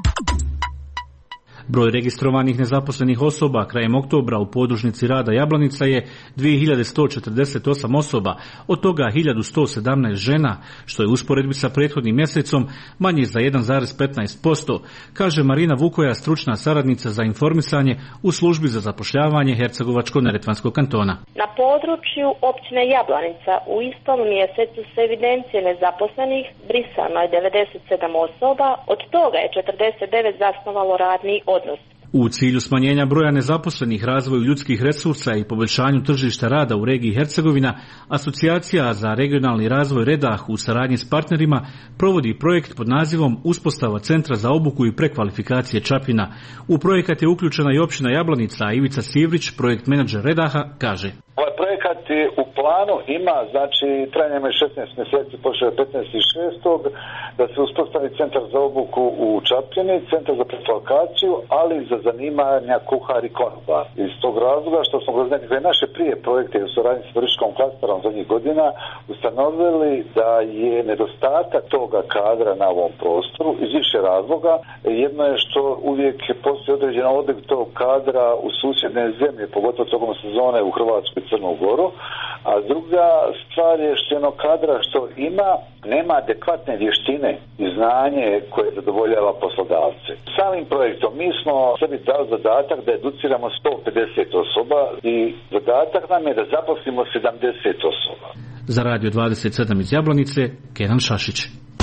Broj registrovanih nezaposlenih osoba krajem oktobra u podružnici rada Jablanica je 2148 osoba, od toga 1117 žena, što je u usporedbi sa prethodnim mjesecom manje za 1,15%, kaže Marina Vukoja, stručna saradnica za informisanje u službi za zapošljavanje Hercegovačko-neretvanskog kantona. Na području općine Jablanica u istom mjesecu s evidencije nezaposlenih brisano je 97 osoba, od toga je 49 zasnovalo radni odnos. U cilju smanjenja broja nezaposlenih, razvoju ljudskih resursa i poboljšanju tržišta rada u regiji Hercegovina, Asocijacija za regionalni razvoj Redah u saradnji s partnerima provodi projekt pod nazivom Uspostava centra za obuku i prekvalifikacije Čapljina. U projekat je uključena i općina Jablanica, a Ivica Sivrić, projekt menadžer Redaha, kaže: Ovaj projekat je u planu, ima, znači, trajanje ima 16 mjeseci, počeo 15.6. da se uspostavi centar za obuku u Čapljini, centar za prekvalifikaciju, ali za zanimanja kuhar i konobar. Iz tog razloga što smo kroz nekakve naše prije projekte u suradnji s turističkom klasterom zadnjih godina ustanovili da je nedostatak toga kadra na ovom prostoru iz više razloga. Jedno je što uvijek postoji određena odliv tog kadra u susjedne zemlje, pogotovo tokom sezone u Hrvatsku i Crnu Goru, a druga stvar je što jedno kadra što nema adekvatne vještine i znanje koje zadovoljava poslodavce. Samim projektom mi smo sebi dali zadatak da educiramo 150 osoba i zadatak nam je da zaposlimo 70 osoba. Za Radio 27 iz Jablanice, Kenan Šašić.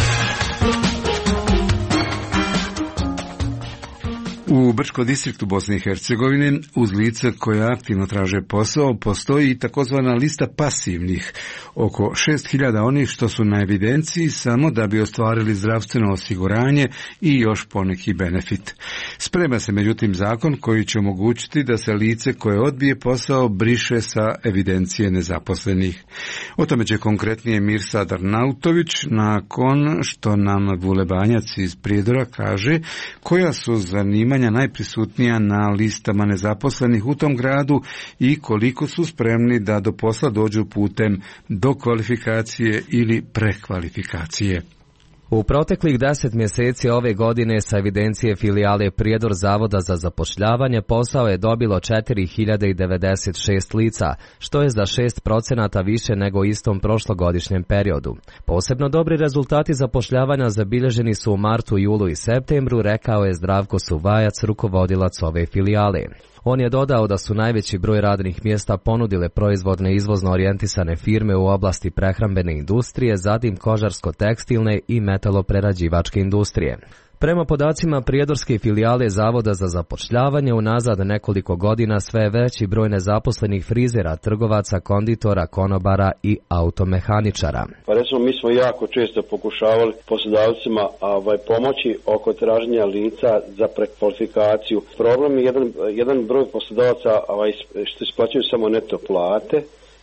U Brčkom distriktu Bosne i Hercegovine uz lica koja aktivno traže posao postoji i takozvana lista pasivnih, oko 6.000 onih što su na evidenciji samo da bi ostvarili zdravstveno osiguranje i još poneki benefit. Sprema se međutim zakon koji će omogućiti da se lice koje odbije posao briše sa evidencije nezaposlenih. O tome će konkretnije Mirsad Arnautović nakon što nam Vule Banjac iz Prijedora kaže koja su zanimanja najprisutnija na listama nezaposlenih u tom gradu i koliko su spremni da do posla dođu putem dokvalifikacije ili prekvalifikacije. U proteklih 10 mjeseci ove godine sa evidencije filijale Prijedor Zavoda za zapošljavanje posao je dobilo 4.096 lica, što je za 6% više nego u istom prošlogodišnjem periodu. Posebno dobri rezultati zapošljavanja zabilježeni su u martu, julu i septembru, rekao je Zdravko Suvajac, rukovodilac ove filijale. On je dodao da su najveći broj radnih mjesta ponudile proizvodne izvozno orijentisane firme u oblasti prehrambene industrije, zatim kožarsko-tekstilne i metaloprerađivačke industrije. Prema podacima prijedorske filijale Zavoda za zapošljavanje, unazad nekoliko godina sve je veći broj nezaposlenih frizera, trgovaca, konditora, konobara i automehaničara. Pa recimo, mi smo jako često pokušavali poslodavcima pomoći oko traženja lica za prekvalifikaciju. Problem je jedan broj poslodavaca što isplaćuju samo neto plate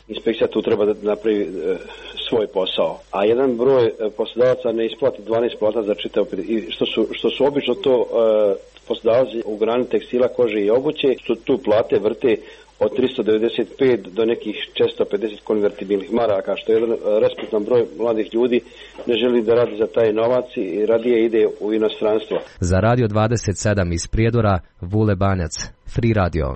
inspekcija tu treba da napravi svoj posao. A jedan broj poslodavaca ne isplati 12 plata za čitav, što su obično to poslodavci u grani tekstila, kože i obuće, što tu plate vrte od 395 do nekih 450 konvertibilnih maraka, što je jedan respektan broj mladih ljudi ne želi da radi za taj novac i radije ide u inostranstvo. Za Radio 27 iz Prijedora, Vule Banjac, Free Radio.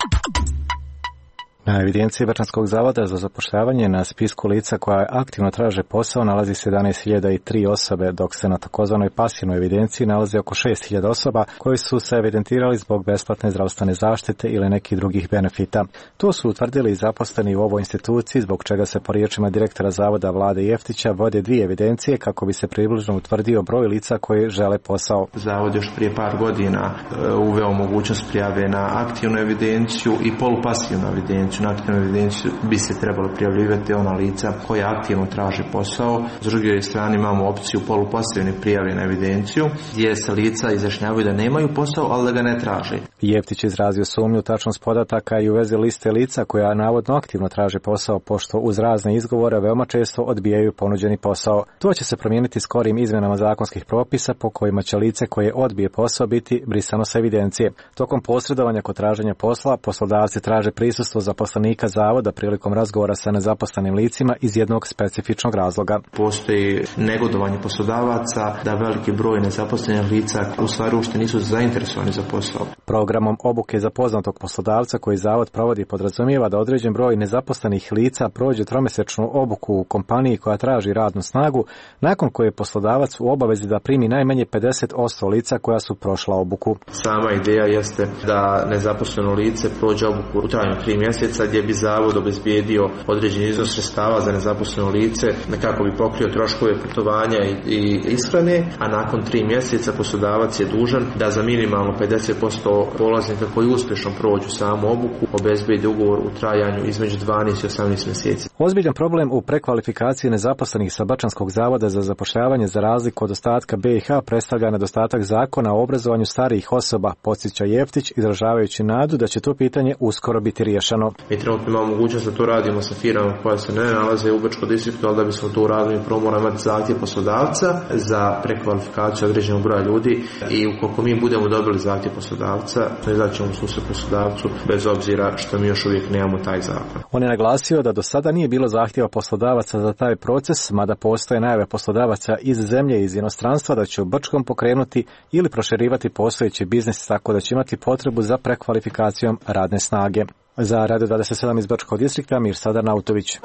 Na evidenciji Brčanskog zavoda za zapošljavanje na spisku lica koja aktivno traže posao nalazi 17.003 osobe, dok se na takozvanoj pasivnoj evidenciji nalazi oko 6.000 osoba koji su se evidentirali zbog besplatne zdravstvene zaštite ili nekih drugih benefita. To su utvrdili i zaposleni u ovoj instituciji, zbog čega se po riječima direktora zavoda Vlade Jeftića vode dvije evidencije kako bi se približno utvrdio broj lica koji žele posao. Zavod još prije par godina uveo mogućnost prijave na aktivnu evidenciju i polupasivnu evidenciju. Na aktivnu evidenciju bi se trebalo prijavljivati ona lica koja aktivno traže posao. S druge strane imamo opciju polupasivne prijave na evidenciju gdje se lica izjašnjavaju da nemaju posao, ali da ga ne traže. Jeftić izrazio sumnju tačnost podataka i u vezi liste lica koja navodno aktivno traže posao, pošto uz razne izgovore veoma često odbijaju ponuđeni posao. To će se promijeniti skorim izmjenama zakonskih propisa po kojima će lice koje odbije posao biti brisano sa evidencije. Tokom posredovanja kod traženja posla, poslodavci traže prisustvo zaposlenika zavoda prilikom razgovora sa nezaposlenim licima iz jednog specifičnog razloga. Postoji negodovanje poslodavaca da veliki broj nezaposlenih lica u stvari uopšte nisu zainteresovani za posao. Programom obuke za poznatog poslodavca koji zavod provodi podrazumijeva da određen broj nezaposlenih lica prođe tromjesečnu obuku u kompaniji koja traži radnu snagu, nakon koje je poslodavac u obavezi da primi najmanje 50% lica koja su prošla obuku. Sama ideja jeste da nezaposleno lice prođe obuku u trajanju 3 mjeseca gdje bi zavod obezbijedio određeni iznos sredstava za nezaposleno lice kako bi pokrio troškove putovanja i ishrane, a nakon 3 mjeseca poslodavac je dužan da za minimalno 50% polaznika koji uspješno prođu samu obuku obezbijedi ugovor u trajanju između 12 i 18 mjeseci. Ozbiljan problem u prekvalifikaciji nezaposlenih sa Brčanskog zavoda za zapošljavanje za razliku od ostatka BiH predstavlja nedostatak zakona o obrazovanju starijih osoba, podsjeća Jeftić, izražavajući nadu da će to pitanje uskoro biti riješeno. Mi trenutno imamo mogućnost da to radimo sa firmama koja se ne nalaze u Brčkom distriktu, ali da bismo to uradili prvo moramo imati zahtjev poslodavca za prekvalifikaciju određenog broja ljudi i ukoliko mi budemo dobili zahtjev poslodavca, izaćemo u susret poslodavcu bez obzira što mi još uvijek nemamo taj zakon. On je naglasio da do sada nije bilo zahtjeva poslodavaca za taj proces, mada postoje najave poslodavaca iz zemlje i iz inostranstva da će u Brčkom pokrenuti ili proširivati postojeći biznis tako da će imati potrebu za prekvalifikacijom radne snage. Za Radio 27 iz Brčkog distrikta Mirsad Arnautović.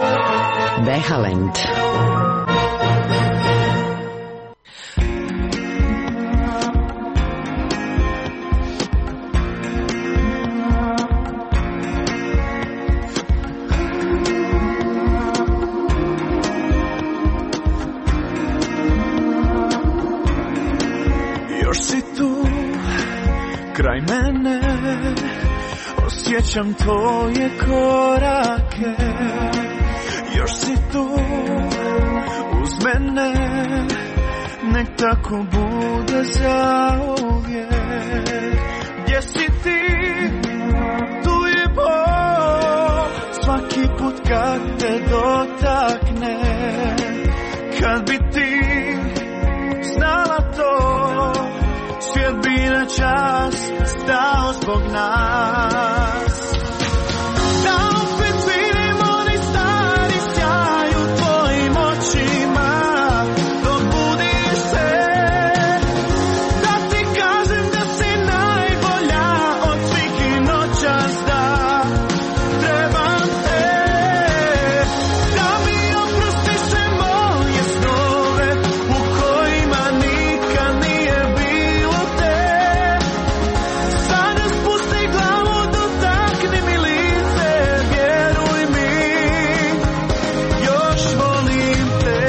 Behalend. Još si tu kraj mene, osjećam tvoje korake. Još si tu uz mene, nek tako bude zauvijek. Gdje si ti, tu je Bog, svaki put kad te dotakne. Kad bi ti znala to, svijet bi na čas stao zbog nas. Da opet vidim oni stari sjaj u tvojim očima, dok budiš se, da ti kažem da si najbolja od svih i noćas, da trebam te, da mi oprostiš sve moje snove u kojima nikad nije bilo te. Sada spusti glavu, dotakni mi lice, vjeruj mi, još volim te.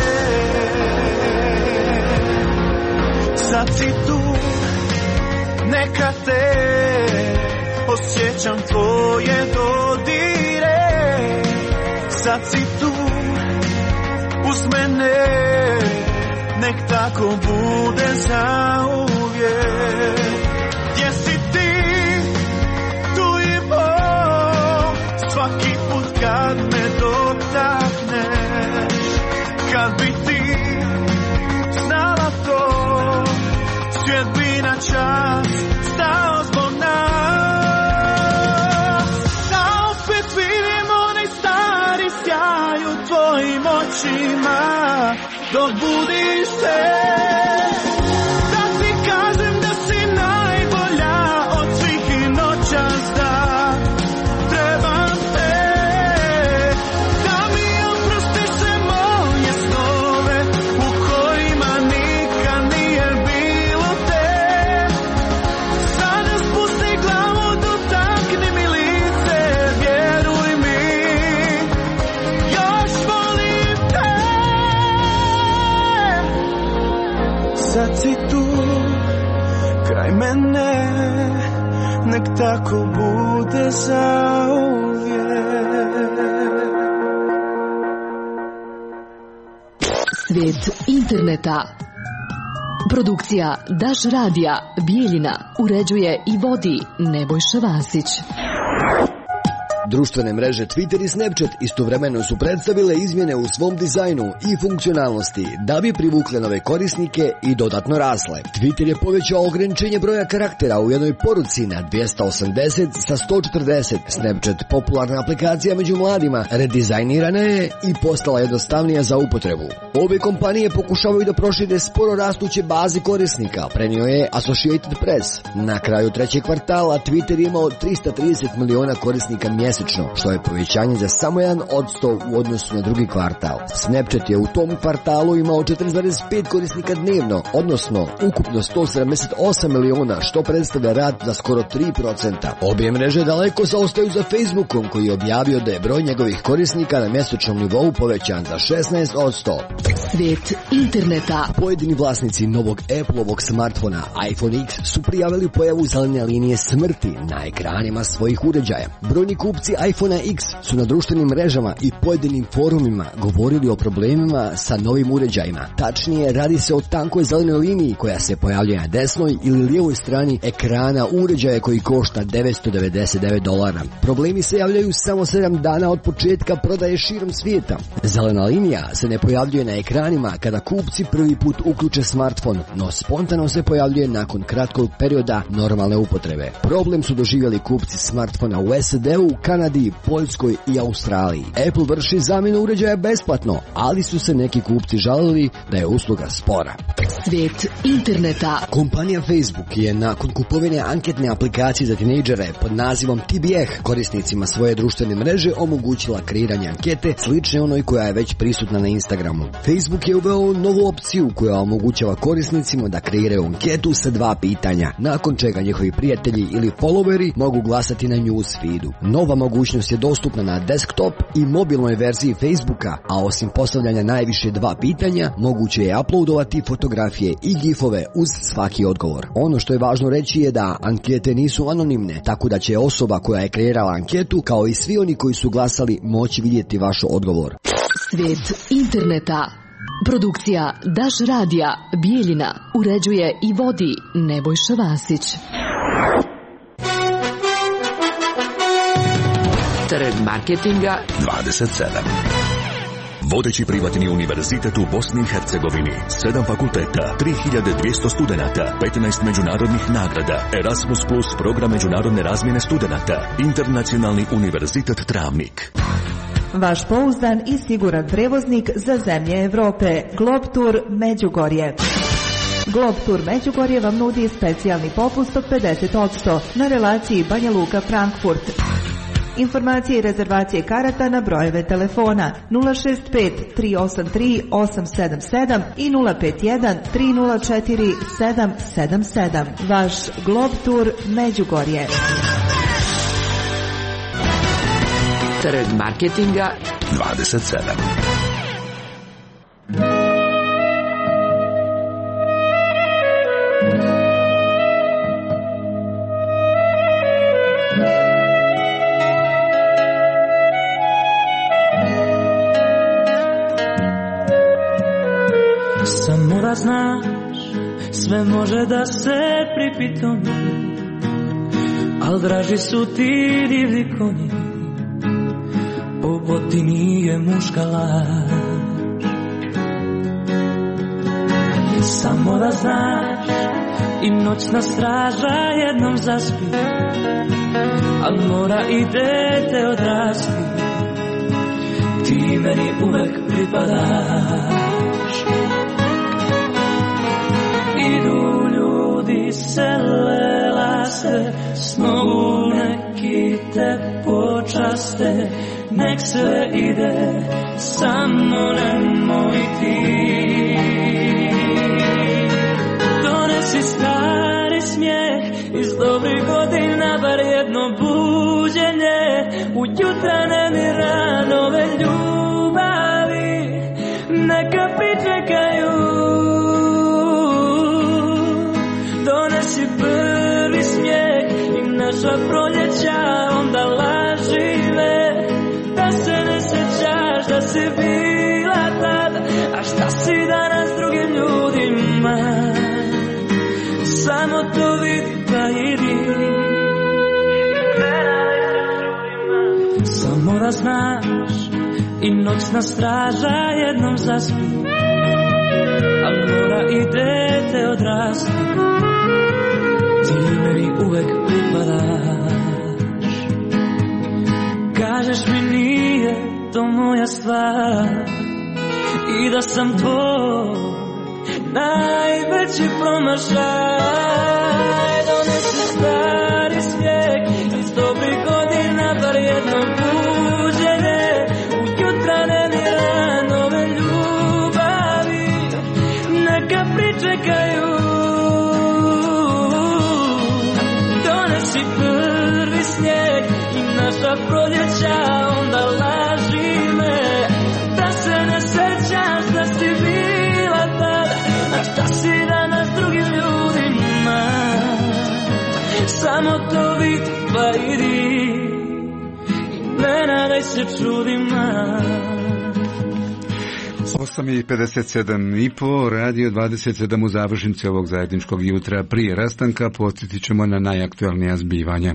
Sad si tu, neka te, osjećam tvoje dodire. Sad si tu, uz mene, nek tako bude zauvijek. Gdje si ti, tu je Bog, svaki put kad me dođe. dok budiš se, da ti kažem da si najbolja od svih noćas, da trebam te, da mi oprostiš sve moje snove u kojima nikad nije bilo te. Sada spusti glavu, dotakni mi lice, vjeruj mi, još volim te. Sad si tu, kraj mene, nek tako bude zauvijek. Svijet interneta. Produkcija Daš radija Bijeljina uređuje i vodi Nebojša Vasić. Društvene mreže Twitter i Snapchat istovremeno su predstavile izmjene u svom dizajnu i funkcionalnosti da bi privukle nove korisnike i dodatno rasle. Twitter je povećao ograničenje broja karaktera u jednoj poruci na 280 sa 140. Snapchat, popularna aplikacija među mladima, redizajnirana je i postala jednostavnija za upotrebu. Ove kompanije pokušavaju da prošire sporo rastuće baze korisnika, prenio je Associated Press. Na kraju trećeg kvartala Twitter je imao 330 miliona korisnika mjesečno, što je povećanje za samo 1% u odnosu na drugi kvartal. Snapchat je u tom kvartalu imao 4,5 korisnika dnevno, odnosno ukupno 178 miliona, što predstavlja rast za skoro 3%. Obje mreže daleko zaostaju za Facebookom, koji je objavio da je broj njegovih korisnika na mjesečnom nivou povećan za 16%. Svijet interneta. Pojedini vlasnici novog Apple-ovog smartfona iPhone X su prijavili pojavu zelene linije smrti na ekranima svojih uređaja. Brojni kupci iPhone X su na društvenim mrežama i pojedinim forumima govorili o problemima sa novim uređajima. Tačnije, radi se o tankoj zelenoj liniji koja se pojavljuje na desnoj ili lijevoj strani ekrana uređaja koji košta $999. Problemi se javljaju samo 7 dana od početka prodaje širom svijeta. Zelena linija se ne pojavljuje na ekranima kada kupci prvi put uključe smartfon, no spontano se pojavljuje nakon kratkog perioda normalne upotrebe. Problem su doživjeli kupci smartfona u SAD-u, Kanadi, Poljskoj i Australiji. Apple vrši zamjenu uređaja besplatno, ali su se neki kupci žalili da je usluga spora. Svijet interneta. Kompanija Facebook je nakon kupovine anketne aplikacije za tinejdžere pod nazivom TBH korisnicima svoje društvene mreže omogućila kreiranje ankete slične onoj koja je već prisutna na Instagramu. Facebook je uveo novu opciju koja omogućava korisnicima da kreiraju anketu sa 2 pitanja, nakon čega njihovi prijatelji ili followeri mogu glasati na newsfeedu. Nova mogućnost je dostupna na desktop i mobilnoj verziji Facebooka, a osim postavljanja najviše 2 pitanja, moguće je uploadovati fotografije i gifove uz svaki odgovor. Ono što je važno reći je da ankete nisu anonimne, tako da će osoba koja je kreirala anketu, kao i svi oni koji su glasali, moći vidjeti vaš odgovor. Svijet interneta. Produkcija Daš radija Bijeljina uređuje i vodi Nebojša Vasić. Trend marketinga 27. Vodeći privatni univerzitet u Bosni i Hercegovini, 7 fakulteta, 3200 studenata, 15 međunarodnih nagrada, Erasmus Plus program međunarodne razmjene studenata, Internacionalni univerzitet Travnik. Vaš pouzdan i siguran prevoznik za zemlje Europe, Globtour Međugorje. Globtour Međugorje vam nudi specijalni popust od 50% na relaciji Banja Luka-Frankfurt. Informacije i rezervacije karata na brojeve telefona 065 383 877 i 051 304 777. Vaš Globtour Međugorje. Trend marketinga 27. Samo da znaš, sve može da se pripitomi, al draži su ti divlji konji, ovo ti nije muška laž. Samo da znaš, i noćna straža jednom zaspi, al mora i dete odrasti, ti meni uvek pripadaš. Idu ljudi, sele laste, s nogu neki te počaste, nek sve ide, samo nemoj ti. Donesi stari smijeh iz dobrih godina, bar jedno buđenje, u jutra nemira nove ljubavi, neka pričekaju. Donesi prvi smijeh i naša proljeća, onda laži me da se ne sjećaš da si bila tad, a šta si danas drugim ljudima, samo to vidi pa idi. Samo da znaš, i noćna straža jednom zaspi, a mora i dete odrasti, ti meni uvek pripadaš. Kažeš mi nije to moja stvar i da sam tvoj najveći promašaj. Donesi stari smijeh iz dobrih godina, bar jedno buđenje, u jutra nemira nove ljubavi, neka pričekaju. Donesi prvi snijeg i naša proljeća, onda laži me da se ne sjećaš da si bila tad, a šta si danas drugim ljudima, samo to vidi pa idi i ne nadaj se čudima. 8:57,5, radio 27 u završnici ovog zajedničkog jutra. Prije rastanka podsjetit ćemo na najaktualnija zbivanja.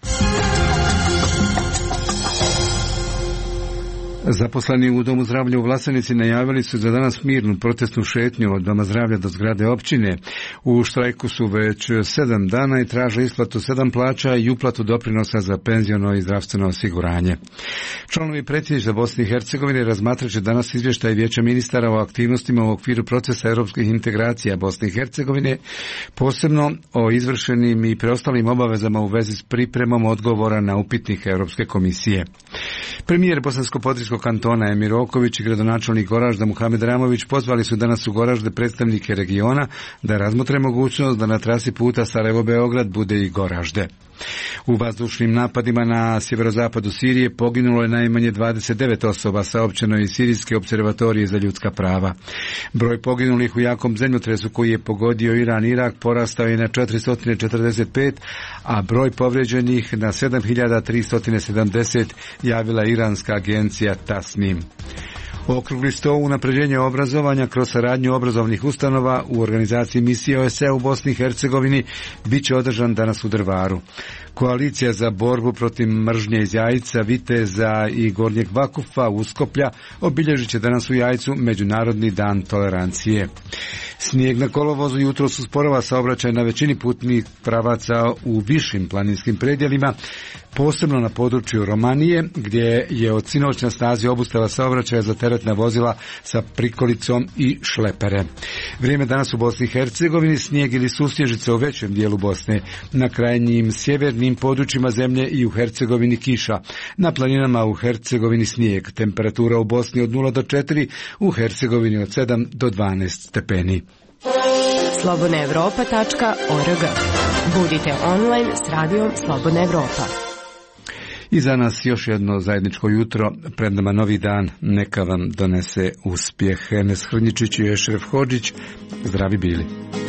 Zaposleni u Domu zdravlja u Vlasenici najavili su za danas mirnu protestnu šetnju od Doma zdravlja do zgrade općine. U štrajku su već 7 dana i traže isplatu 7 plaća i uplatu doprinosa za penziono i zdravstveno osiguranje. Članovi predsjedništva Bosne i Hercegovine razmatrat će danas izvještaj Vijeća ministara o aktivnostima u okviru procesa europskih integracija Bosne i Hercegovine, posebno o izvršenim i preostalim obavezama u vezi s pripremom odgovora na upitnik Europske komisije. Premijer Bosansko-Podrijskog kantona Emir Oković i gradonačelnik Goražda Muhamed Ramović pozvali su danas u Goražde predstavnike regiona da razmotre mogućnost da na trasi puta Sarajevo-Beograd bude i Goražde. U vazdušnim napadima na sjeverozapadu Sirije poginulo je najmanje 29 osoba, saopćeno iz Sirijske observatorije za ljudska prava. Broj poginulih u jakom zemljotresu koji je pogodio Iran i Irak porastao je na 445, a broj povrijeđenih na 7370, javila iranska agencija Tasnim. Okrugli sto unapređenja obrazovanja kroz saradnju obrazovnih ustanova u organizaciji misije OSCE u Bosni i Hercegovini bit će održan danas u Drvaru. Koalicija za borbu protiv mržnje iz Jajca, Viteza i Gornjeg Vakufa Uskoplja obilježit će danas u Jajcu Međunarodni dan tolerancije. Snijeg na kolovozu jutros usporava saobraćaj na većini putnih pravaca u višim planinskim predjelima, posebno na području Romanije, gdje je od sinoć na snazi obustava saobraćaja za teretna vozila sa prikolicom i šlepere. Vrijeme danas u Bosni i Hercegovini, snijeg ili susnježice u većem dijelu Bosne, na krajnjim sjevernim područjima zemlje i u Hercegovini kiša. Na planinama u Hercegovini snijeg. Temperatura u Bosni od 0 do 4, u Hercegovini od 7 do 12 stepeni. slobodnaevropa.org. Budite online s radijom Slobodna Evropa. I za nas još jedno zajedničko jutro, pred nama novi dan, neka vam donese uspjeh. Enes Hrnjičić i Ešref Hodžić, zdravi bili.